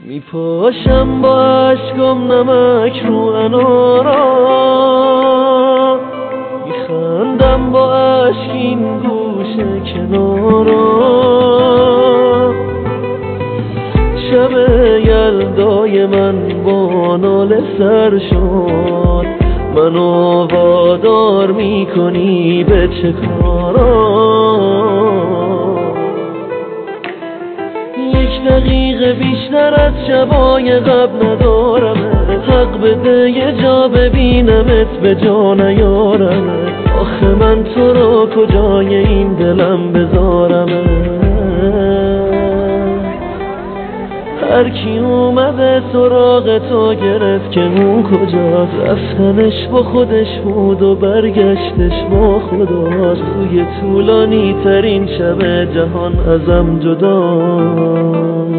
میپاشم با عشقم نمک رو انارا، میخندم با عشق این گوشه کنارا. شب یلدای من با ناله سر شد، منو وادار میکنی به چه کارا. یک دقیقه بیشتر از شبای قبل ندارم، حق بده یه جا ببینمت به جا نیارم. آخه من تو رو کجای این دلم بذارم؟ هر کی اومده سراغ تو گرفت که اون کجاست، رفتنش با خودش بود و برگشتش با خداست. توی طولانی ترین شب جهان ازم جداست.